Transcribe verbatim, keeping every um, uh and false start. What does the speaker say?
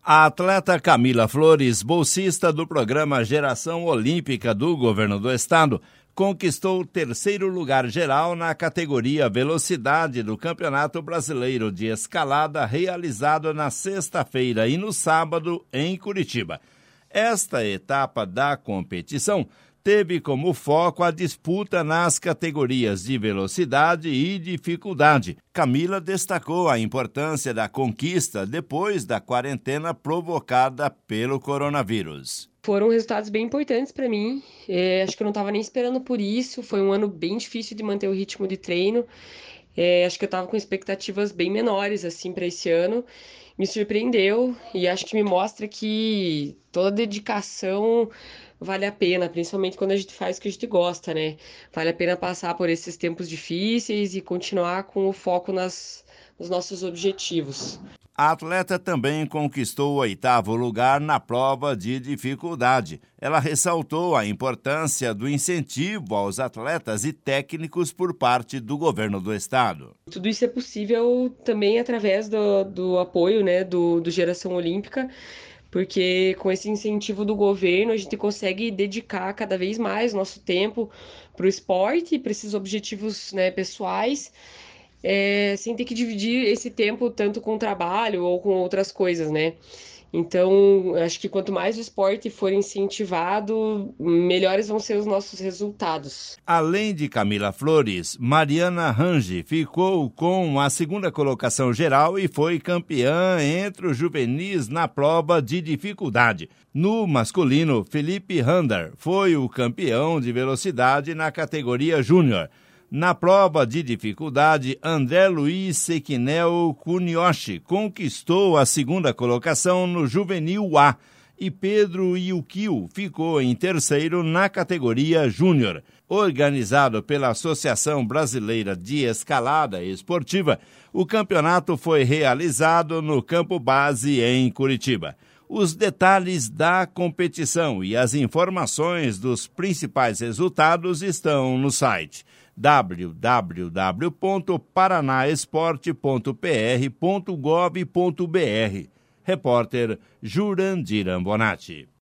A atleta Camila Flores, bolsista do programa Geração Olímpica do Governo do Estado, conquistou o terceiro lugar geral na categoria Velocidade do Campeonato Brasileiro de Escalada, realizado na sexta-feira e no sábado em Curitiba. Esta etapa da competição teve como foco a disputa nas categorias de velocidade e dificuldade. Camila destacou a importância da conquista depois da quarentena provocada pelo coronavírus. Foram resultados bem importantes para mim, é, acho que eu não estava nem esperando por isso, foi um ano bem difícil de manter o ritmo de treino, é, acho que eu estava com expectativas bem menores assim para esse ano, me surpreendeu e acho que me mostra que toda dedicação vale a pena, principalmente quando a gente faz o que a gente gosta, né? Vale a pena passar por esses tempos difíceis e continuar com o foco nas, nos nossos objetivos. A atleta também conquistou o oitavo lugar na prova de dificuldade. Ela ressaltou a importância do incentivo aos atletas e técnicos por parte do governo do estado. Tudo isso é possível também através do, do apoio, né, do, do Geração Olímpica, porque com esse incentivo do governo a gente consegue dedicar cada vez mais nosso tempo para o esporte, para esses objetivos, né, pessoais, é, sem ter que dividir esse tempo tanto com o trabalho ou com outras coisas, né? Então, acho que quanto mais o esporte for incentivado, melhores vão ser os nossos resultados. Além de Camila Flores, Mariana Range ficou com a segunda colocação geral e foi campeã entre os juvenis na prova de dificuldade. No masculino, Felipe Handar foi o campeão de velocidade na categoria júnior. Na prova de dificuldade, André Luiz Sequinel Cunioche conquistou a segunda colocação no Juvenil A e Pedro Yukio ficou em terceiro na categoria Júnior. Organizado pela Associação Brasileira de Escalada Esportiva, o campeonato foi realizado no Campo Base em Curitiba. Os detalhes da competição e as informações dos principais resultados estão no site w w w ponto paranaesporte ponto p r ponto gov ponto b r. Repórter Jurandir Ambonati.